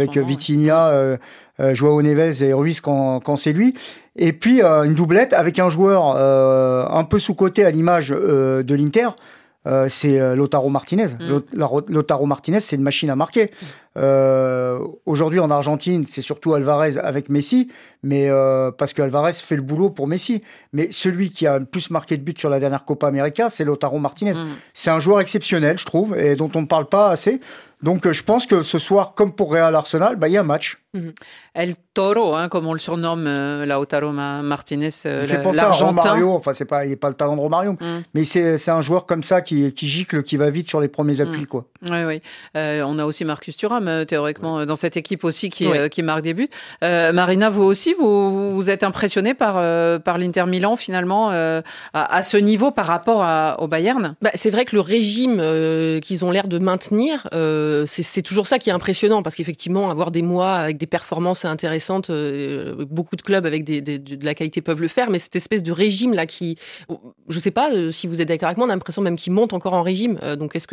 Vitinha, Joao Neves et Ruiz quand c'est lui. Et puis une doublette avec un joueur un peu sous-coté à l'image de l'Inter. C'est Lautaro Martinez. Lautaro Martinez, c'est une machine à marquer. Aujourd'hui, en Argentine, c'est surtout Alvarez avec Messi, mais parce que Alvarez fait le boulot pour Messi. Mais celui qui a le plus marqué de buts sur la dernière Copa América, c'est Lautaro Martinez. C'est un joueur exceptionnel, je trouve, et dont on ne parle pas assez. Donc, je pense que ce soir, comme pour Real Arsenal, il y a un match. El Toro, comme on le surnomme, Lautaro Martinez, il fait penser à Romario. Il n'est pas le talent de Romario, mais c'est un joueur comme ça qui gicle, qui va vite sur les premiers appuis, quoi. Oui. On a aussi Marcus Thuram, théoriquement, dans cette équipe aussi qui marque des buts. Marina, vous aussi, vous êtes impressionnée par l'Inter Milan, finalement, à ce niveau par rapport au Bayern? C'est vrai que le régime qu'ils ont l'air de maintenir, c'est toujours ça qui est impressionnant, parce qu'effectivement, avoir des mois avec des performances intéressantes, beaucoup de clubs avec de la qualité peuvent le faire, mais cette espèce de régime là qui, je sais pas si vous êtes d'accord avec moi, on a l'impression même qu'ils montent encore en régime. Donc et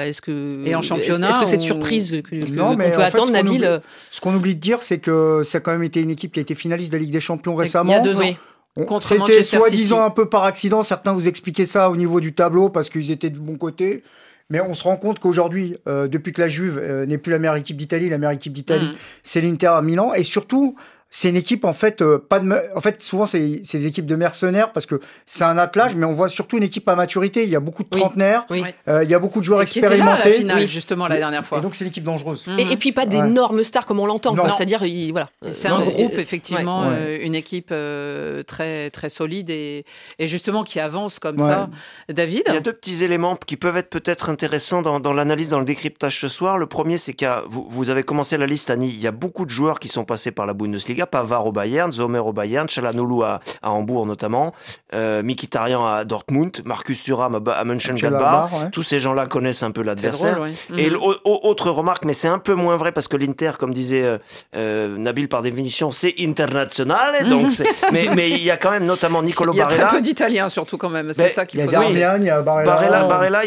en championnat, est-ce que cette surprise qu'on peut attendre, Nabil? Ce qu'on oublie de dire, c'est que ça a quand même été une équipe qui a été finaliste de la Ligue des Champions récemment. Il y a 2 ans. C'était soi-disant un peu par accident. Certains vous expliquaient ça au niveau du tableau parce qu'ils étaient du bon côté. Mais on se rend compte qu'aujourd'hui, depuis que la Juve n'est plus la meilleure équipe d'Italie, c'est l'Inter à Milan. Et surtout, c'est une équipe, en fait, souvent, c'est des équipes de mercenaires parce que c'est un attelage, mais on voit surtout une équipe à maturité. Il y a beaucoup de trentenaires, il y a beaucoup de joueurs expérimentés. Qui étaient là à la finale, justement, la dernière fois. Et donc, c'est une équipe dangereuse. Et puis, pas d'énormes stars comme on l'entend. C'est-à-dire, voilà. C'est un groupe, effectivement, une équipe très, très solide et justement qui avance comme ça. David? Il y a 2 petits éléments qui peuvent être peut-être intéressants dans l'analyse, dans le décryptage ce soir. Le premier, c'est que vous avez commencé la liste, Annie. Il y a beaucoup de joueurs qui sont passés par la Bundesliga. Pavard au Bayern, Sommer au Bayern, Çalhanoğlu à Hambourg notamment, Mkhitaryan à Dortmund, Marcus Thuram à Mönchengladbach. Tous ces gens-là connaissent un peu l'adversaire. Et autre remarque, mais c'est un peu moins vrai parce que l'Inter, comme disait Nabil par définition, c'est international. Donc mais il y a quand même notamment Nicolo Barella. Il y a très peu d'Italiens surtout quand même. C'est ça qu'il faut dire. Il y a Barella. Barella,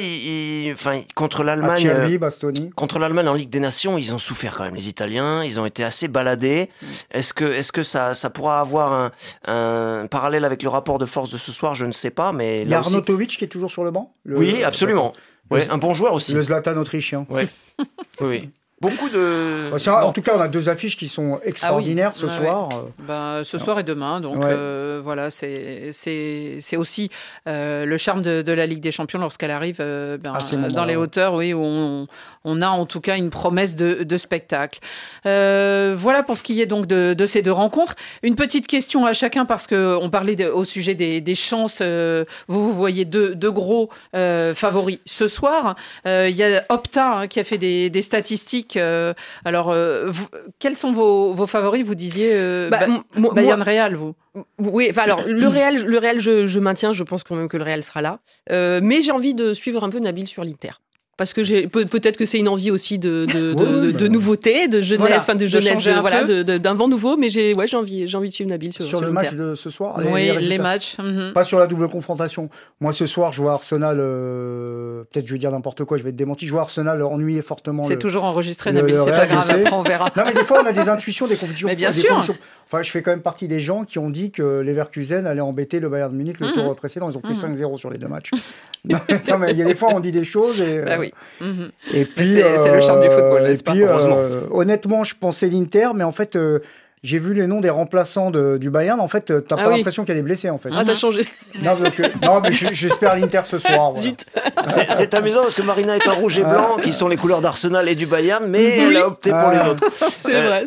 contre l'Allemagne, Bastoni. Contre l'Allemagne en Ligue des Nations, ils ont souffert quand même les Italiens. Ils ont été assez baladés. Est-ce que ça pourra avoir un parallèle avec le rapport de force de ce soir? Je ne sais pas, mais il y a Arnautovic qui est toujours sur le banc. Oui, absolument. Un bon joueur aussi. Le Zlatan autrichien. Oui. Beaucoup de... En tout cas, on a 2 affiches qui sont extraordinaires ce soir. Ce soir et demain, donc voilà, c'est aussi le charme de la Ligue des Champions lorsqu'elle arrive dans les hauteurs, où on a en tout cas une promesse de spectacle. Voilà pour ce qui est donc de ces 2 rencontres. Une petite question à chacun, parce qu'on parlait au sujet des chances. Vous voyez deux gros favoris ce soir. Il y a Opta qui a fait des statistiques. Quels sont vos favoris? Vous disiez Bayern Real, vous. Oui, alors le Real, je maintiens. Je pense quand même que le Real sera là. Mais j'ai envie de suivre un peu Nabil sur l'Inter. Parce que peut-être que c'est une envie aussi de nouveauté, de jeunesse, d'un vent nouveau, mais j'ai envie de suivre Nabil sur le match de ce soir. Les matchs. Pas sur la double confrontation. Moi, ce soir, je vois Arsenal. Peut-être je vais dire n'importe quoi, je vais être démenti. Je vois Arsenal ennuyer fortement. C'est toujours enregistré, Nabil. C'est pas grave. Après, on verra. Non, mais des fois, on a des intuitions, des convictions. Mais bien sûr. Enfin, je fais quand même partie des gens qui ont dit que Leverkusen allait embêter le Bayern de Munich le tour précédent. Ils ont pris 5-0 sur les 2 matchs. Non, mais il y a des fois, on dit des choses et. Oui. Et puis, c'est le charme du football, n'est-ce pas? Honnêtement, je pensais l'Inter, mais en fait, j'ai vu les noms des remplaçants du Bayern. En fait, t'as pas l'impression qu'elle est blessée, en fait. Ah, t'as changé. Non, mais j'espère l'Inter ce soir. Voilà. Zut. C'est amusant parce que Marina est en rouge et blanc, qui sont les couleurs d'Arsenal et du Bayern, mais elle a opté pour les autres. C'est vrai.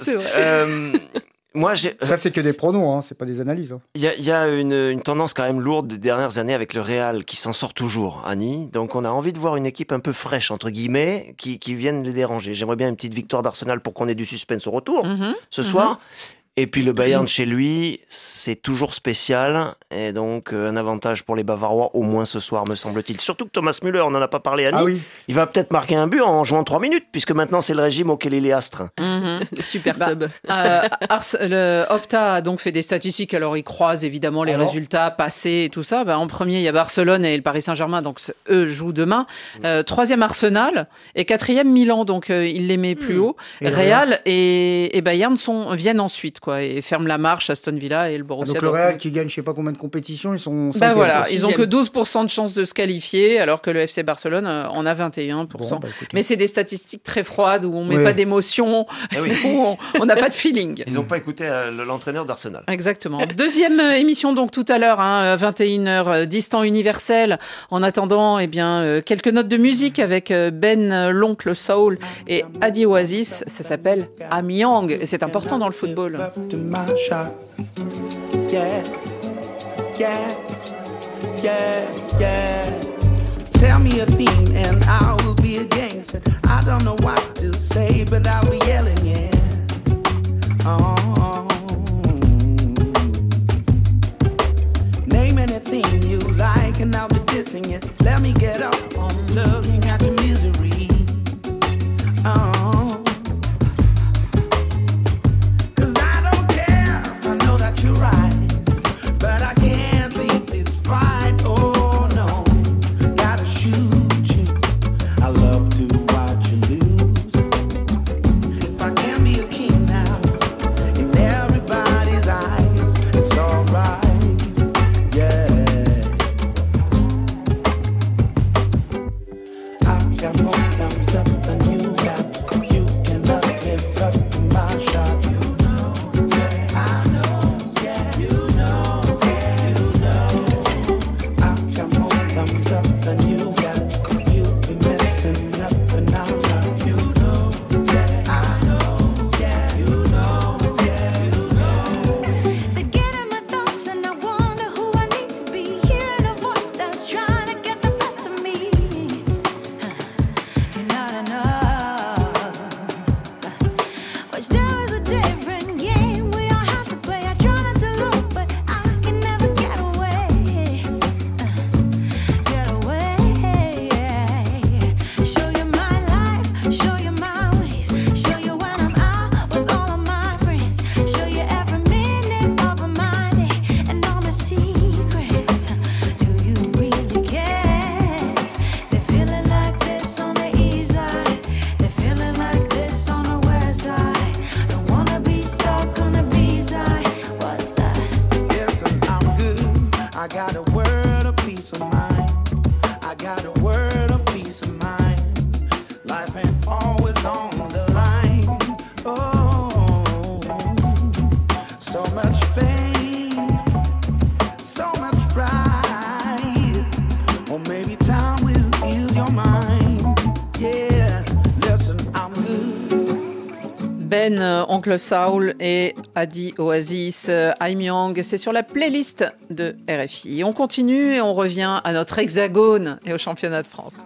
Ça, c'est que des pronos, c'est pas des analyses. Il y a une tendance quand même lourde des dernières années avec le Real qui s'en sort toujours, Annie. Donc on a envie de voir une équipe un peu fraîche, entre guillemets, qui vienne les déranger. J'aimerais bien une petite victoire d'Arsenal pour qu'on ait du suspense au retour ce soir. Et puis le Bayern chez lui, c'est toujours spécial. Et donc un avantage pour les Bavarois, au moins ce soir, me semble-t-il. Surtout que Thomas Müller, on n'en a pas parlé, Annie. Il va peut-être marquer un but en jouant 3 minutes, puisque maintenant c'est le régime auquel il est astreint. Super sub. Le Opta a donc fait des statistiques. Alors il croise évidemment les résultats passés et tout ça. En premier, il y a Barcelone et le Paris Saint-Germain. Donc eux jouent demain. 3e Arsenal et 4e Milan. Donc il les met plus haut. Real et Bayern viennent ensuite. Et ferme la marche Aston Villa et le Borussia donc le Real qui gagne je sais pas combien de compétitions, ils sont ils ont que 12% de chances de se qualifier, alors que le FC Barcelone en a 21%. Mais c'est des statistiques très froides où on met pas d'émotion, où on n'a pas de feeling. Ils n'ont pas écouté l'entraîneur d'Arsenal. Exactement. 2e émission donc tout à l'heure, 21h, Distant Universel. En attendant, quelques notes de musique avec Ben l'oncle Soul et Adi Oasis. Ça s'appelle I'm Young et c'est important dans le football. To my shot. Yeah, yeah, yeah, yeah. Tell me a theme and I will be a gangster. I don't know what to say, but I'll be yelling, yeah. Oh. Name anything you like and I'll be dissing it. Let me get up on looking at your misery. Oh. You're right, but I can't leave this fight. Oh no, gotta shoot you. I love to watch you lose. If I can be a king now, in everybody's eyes, it's alright. Yeah, I got more thumbs up than you got. You cannot live up to my shot. Life ain't always on the line. Ben, Oncle Saul et Adi Oasis, I'm Young, c'est sur la playlist de RFI. On continue et on revient à notre hexagone et au championnat de France.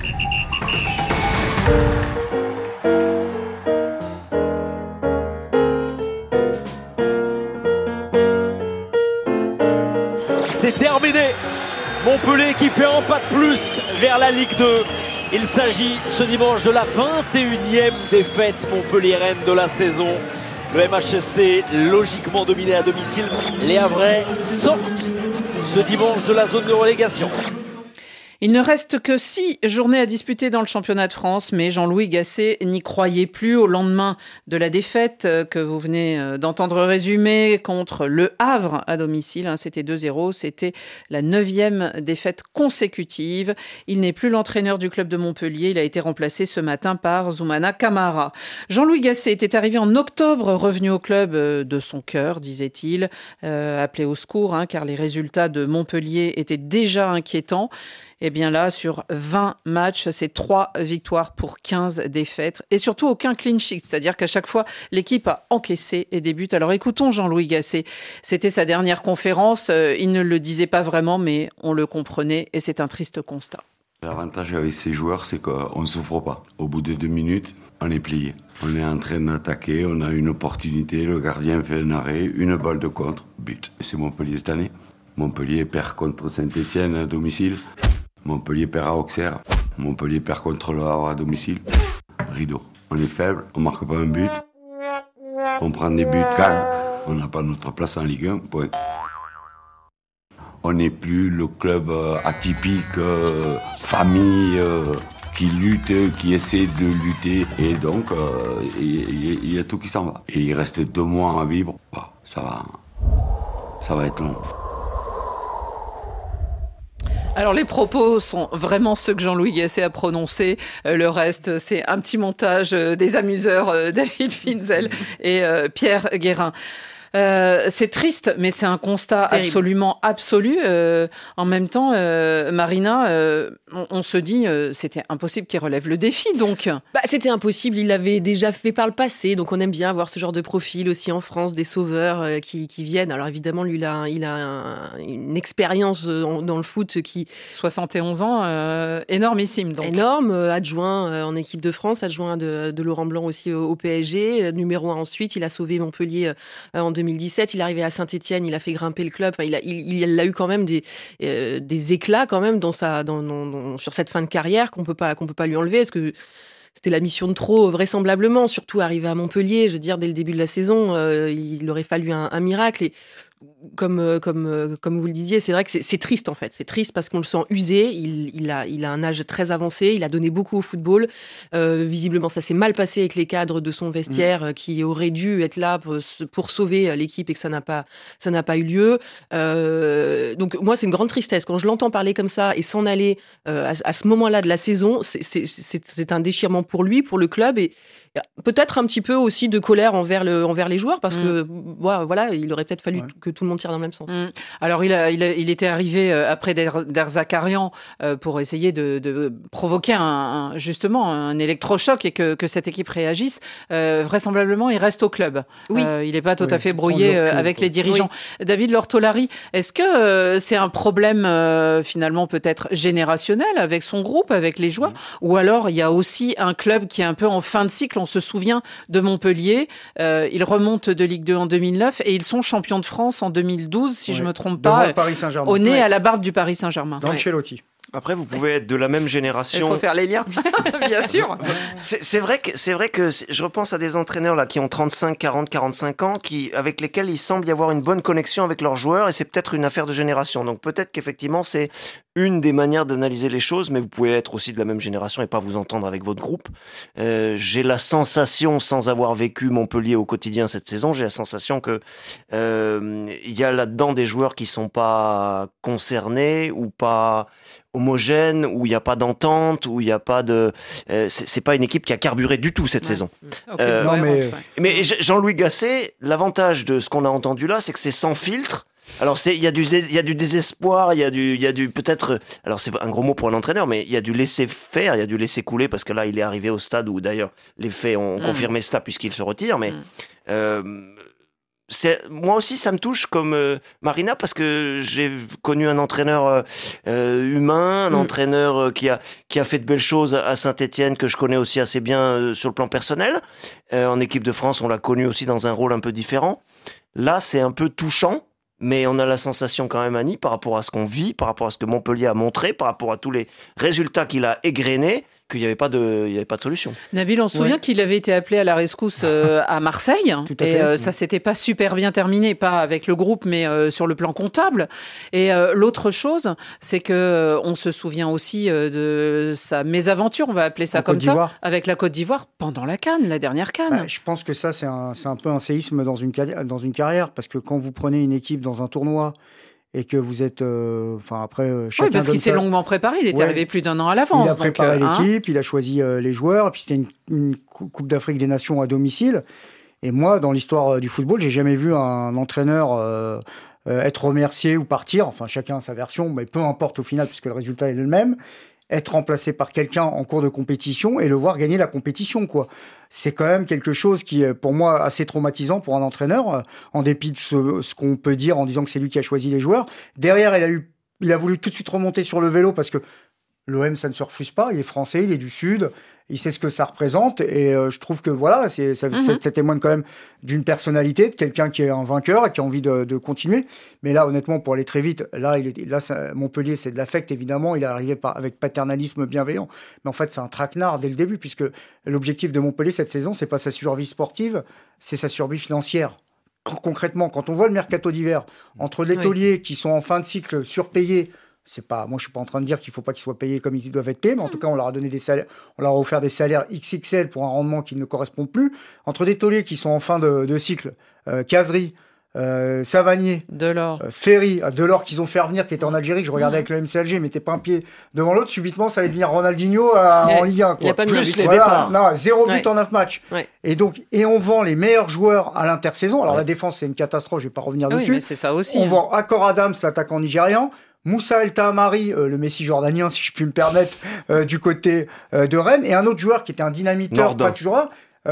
C'est terminé. Montpellier qui fait un pas de plus vers la Ligue 2. Il s'agit ce dimanche de la 21e défaite montpelliéraine de la saison. Le MHSC logiquement dominé à domicile. Les Havrais sortent ce dimanche de la zone de relégation. Il ne reste que 6 journées à disputer dans le championnat de France, mais Jean-Louis Gasset n'y croyait plus au lendemain de la défaite que vous venez d'entendre résumer contre le Havre à domicile. C'était 2-0, c'était la 9e défaite consécutive. Il n'est plus l'entraîneur du club de Montpellier, il a été remplacé ce matin par Zoumana Camara. Jean-Louis Gasset était arrivé en octobre, revenu au club de son cœur, disait-il, appelé au secours, car les résultats de Montpellier étaient déjà inquiétants. Et bien là, sur 20 matchs, c'est 3 victoires pour 15 défaites et surtout aucun clean sheet, c'est-à-dire qu'à chaque fois, l'équipe a encaissé et des buts. Alors écoutons Jean-Louis Gasset, c'était sa dernière conférence, il ne le disait pas vraiment, mais on le comprenait et c'est un triste constat. L'avantage avec ces joueurs, c'est qu'on ne souffre pas. Au bout de 2 minutes, on est plié. On est en train d'attaquer, on a une opportunité, le gardien fait un arrêt, une balle de contre, but. Et c'est Montpellier cette année. Montpellier perd contre Saint-Etienne à domicile. Montpellier perd à Auxerre. Montpellier perd contre le Havre à domicile. Rideau. On est faible, on marque pas un but. On prend des buts calmes. On n'a pas notre place en Ligue 1. Point. On n'est plus le club atypique, famille, qui lutte, qui essaie de lutter. Et donc, il y a tout qui s'en va. Et il reste 2 mois à vivre. Bah, ça va être long. Alors les propos sont vraiment ceux que Jean-Louis Gasset a prononcés. Le reste, c'est un petit montage des amuseurs David Finzel et Pierre Guérin. C'est triste, mais c'est un constat terrible. Absolument absolu. En même temps, Marina, on se dit, c'était impossible qu'il relève le défi, donc. C'était impossible, il l'avait déjà fait par le passé, donc on aime bien avoir ce genre de profil aussi en France, des sauveurs qui viennent. Alors évidemment, lui, il a une expérience dans le foot qui... 71 ans, énormissime, donc. Énorme, adjoint en équipe de France, adjoint de Laurent Blanc aussi au PSG, numéro 1 ensuite, il a sauvé Montpellier en 2017, il est arrivé à Saint-Etienne, il a fait grimper le club. Enfin, il a eu quand même des éclats quand même sur cette fin de carrière qu'on peut pas lui enlever. Est-ce que c'était la mission de trop, vraisemblablement, surtout arrivé à Montpellier, je veux dire, dès le début de la saison, il aurait fallu un miracle. Et comme vous le disiez, c'est vrai que c'est triste en fait. C'est triste parce qu'on le sent usé. Il a un âge très avancé. Il a donné beaucoup au football. Visiblement, ça s'est mal passé avec les cadres de son vestiaire qui auraient dû être là pour sauver l'équipe et que ça n'a pas eu lieu. Donc moi, c'est une grande tristesse quand je l'entends parler comme ça et s'en aller à ce moment-là de la saison. C'est un déchirement pour lui, pour le club et peut-être un petit peu aussi de colère envers les joueurs parce que voilà, il aurait peut-être fallu que tout le monde tire dans le même sens. Alors il était arrivé après Derzakarian pour essayer de provoquer justement un électrochoc et que cette équipe réagisse. Vraisemblablement, il reste au club. Oui. Il n'est pas tout à fait brouillé avec les dirigeants. Oui. David Lortolari, est-ce que c'est un problème finalement peut-être générationnel avec son groupe, avec les joueurs, ou alors il y a aussi un club qui est un peu en fin de cycle? On se souvient de Montpellier, ils remontent de Ligue 2 en 2009 et ils sont champions de France en 2012, si je ne me trompe pas, Paris Saint-Germain. Au nez à la barbe du Paris Saint-Germain. D'Ancelotti. Après, vous pouvez être de la même génération. Il faut faire les liens, bien sûr. C'est vrai que je repense à des entraîneurs là qui ont 35, 40, 45 ans, avec lesquels il semble y avoir une bonne connexion avec leurs joueurs, et c'est peut-être une affaire de génération. Donc peut-être qu'effectivement c'est une des manières d'analyser les choses, mais vous pouvez être aussi de la même génération et pas vous entendre avec votre groupe. J'ai la sensation, sans avoir vécu Montpellier au quotidien cette saison, j'ai la sensation que il y a là-dedans des joueurs qui sont pas concernés ou pas homogène, où il n'y a pas d'entente, où il n'y a pas de... c'est pas une équipe qui a carburé du tout cette saison. Okay, mais Jean-Louis Gasset, l'avantage de ce qu'on a entendu là, c'est que c'est sans filtre. Alors il y a du désespoir, il y a du peut-être. Alors c'est un gros mot pour un entraîneur, mais il y a du laisser faire, il y a du laisser couler parce que là il est arrivé au stade où d'ailleurs les faits ont confirmé cela puisqu'il se retire. Mais moi aussi ça me touche comme Marina parce que j'ai connu un entraîneur humain, un entraîneur qui a fait de belles choses à Saint-Étienne que je connais aussi assez bien sur le plan personnel. En équipe de France, on l'a connu aussi dans un rôle un peu différent. Là, c'est un peu touchant. Mais on a la sensation quand même, Annie, par rapport à ce qu'on vit, par rapport à ce que Montpellier a montré, par rapport à tous les résultats qu'il a égrenés, qu'il n'y avait pas de solution. Nabil, on se souvient qu'il avait été appelé à la rescousse à Marseille. Tout à fait. Ça s'était pas super bien terminé, pas avec le groupe, mais sur le plan comptable. Et l'autre chose, c'est que on se souvient aussi de sa mésaventure, on va appeler ça comme ça, avec la Côte d'Ivoire pendant la CAN, la dernière CAN. Je pense que ça, c'est un peu un séisme dans une carrière, parce que quand vous prenez une équipe dans un tournoi et que vous êtes, chacun. Oui, parce qu'il s'est longuement préparé. Il était arrivé plus d'1 an à l'avance. Il a préparé l'équipe, il a choisi les joueurs. Et puis c'était une Coupe d'Afrique des Nations à domicile. Et moi, dans l'histoire du football, j'ai jamais vu un entraîneur être remercié ou partir. Enfin, chacun a sa version, mais peu importe au final, puisque le résultat est le même. Être remplacé par quelqu'un en cours de compétition et le voir gagner la compétition, quoi. C'est quand même quelque chose qui est, pour moi, assez traumatisant pour un entraîneur, en dépit de ce qu'on peut dire en disant que c'est lui qui a choisi les joueurs. Derrière, il a voulu tout de suite remonter sur le vélo parce que l'OM, ça ne se refuse pas. Il est français, il est du Sud, il sait ce que ça représente. Et je trouve que voilà, ça témoigne quand même d'une personnalité, de quelqu'un qui est un vainqueur et qui a envie de continuer. Mais là, honnêtement, pour aller très vite, Montpellier, c'est de l'affect, évidemment. Il est arrivé avec paternalisme bienveillant. Mais en fait, c'est un traquenard dès le début, puisque l'objectif de Montpellier cette saison, c'est pas sa survie sportive, c'est sa survie financière. Concrètement, quand on voit le mercato d'hiver, entre les tauliers qui sont en fin de cycle surpayés, moi, je suis pas en train de dire qu'il faut pas qu'ils soient payés comme ils doivent être payés, mais en tout cas, on leur a donné des salaires, on leur a offert des salaires XXL pour un rendement qui ne correspond plus. Entre des tauliers qui sont en fin de cycle, Cazerie, Savanier, Delors, Ferry, Delors qu'ils ont fait revenir, qui était en Algérie, que je regardais avec le MC Alger, mettait pas un pied devant l'autre. Subitement, ça allait devenir Ronaldinho en Ligue 1. Quoi. Il a pas mis plus les départs. Non, 0 but en 9 matchs. Ouais. Et on vend les meilleurs joueurs à l'intersaison. Alors la défense, c'est une catastrophe, je vais pas revenir dessus. Mais c'est ça aussi. On vend Akor Adams, l'attaquant nigérian. Moussa El Tahamari, le Messi jordanien, si je puis me permettre, du côté de Rennes, et un autre joueur qui était un dynamiteur, pas toujours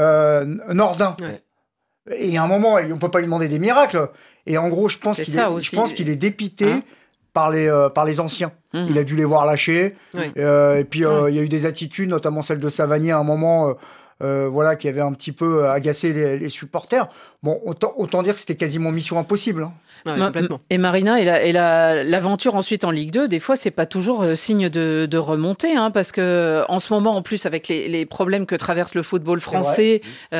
Nordin. Ouais. Et à un moment, on peut pas lui demander des miracles. Et en gros, je pense qu'il est dépité par les anciens. Il a dû les voir lâcher. Et puis, il y a eu des attitudes, notamment celle de Savanier à un moment, qui avait un petit peu agacé les supporters. Bon, autant dire que c'était quasiment mission impossible. Complètement. Et Marina, et l'aventure ensuite en Ligue 2, des fois, c'est pas toujours signe de remontée, parce que en ce moment, en plus, avec les problèmes que traverse le football français,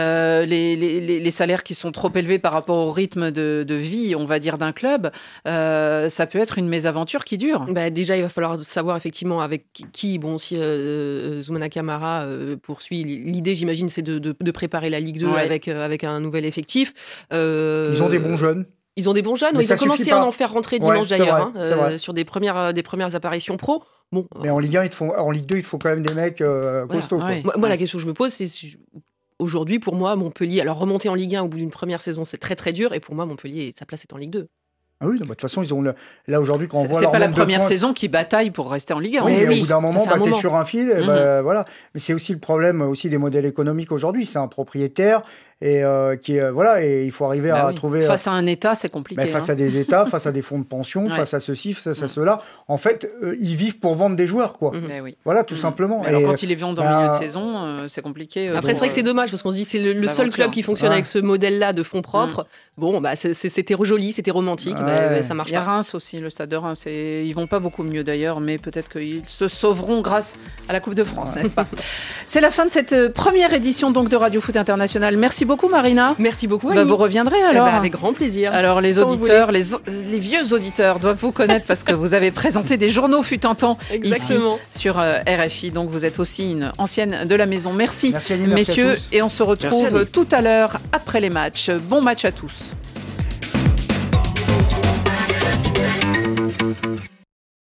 les salaires qui sont trop élevés par rapport au rythme de vie, on va dire, d'un club, ça peut être une mésaventure qui dure. Déjà, il va falloir savoir effectivement avec qui. Bon, si Zoumana Camara poursuit, l'idée, j'imagine, c'est de préparer la Ligue 2 avec un nouvel effectif. Ils ont des bons jeunes. Ils ont des bons jeunes. Ils ont commencé à en faire rentrer dimanche d'ailleurs, sur des premières apparitions pro. Bon. Mais en Ligue 2, il te faut quand même des mecs costauds. Voilà. Moi, la question que je me pose, c'est aujourd'hui, pour moi, Montpellier. Alors remonter en Ligue 1 au bout d'une première saison, c'est très très dur. Et pour moi, Montpellier, sa place est en Ligue 2. Ah oui, de toute façon, ils ont là aujourd'hui quand on voit. C'est pas la première saison qui bataille pour rester en Ligue 1. Oui, mais au bout d'un moment, t'es sur un fil. Voilà. Mais c'est aussi le problème aussi des modèles économiques aujourd'hui. C'est un propriétaire et et il faut arriver à trouver. Face à un État, c'est compliqué. Face à des États, face à des fonds de pension, face à ceci, face à cela. En fait, ils vivent pour vendre des joueurs, quoi. Voilà, tout simplement. Alors quand ils les vendent en milieu de saison, c'est compliqué. Après, c'est vrai que c'est dommage parce qu'on se dit c'est le seul club qui fonctionne avec ce modèle-là de fonds propres. Bon, c'était joli, c'était romantique, mais ça marche pas. Il y a Reims aussi, le stade de Reims. Ils vont pas beaucoup mieux d'ailleurs, mais peut-être qu'ils se sauveront grâce à la Coupe de France, n'est-ce pas? C'est la fin de cette première édition donc de Radio Foot International. Merci beaucoup Marina. Merci beaucoup Annie. Vous reviendrez alors. Avec grand plaisir. Alors les auditeurs, les vieux auditeurs doivent vous connaître parce que vous avez présenté des journaux fut un temps ici sur RFI. Donc vous êtes aussi une ancienne de la maison. Merci Annie, messieurs, et on se retrouve tout à l'heure après les matchs. Bon match à tous.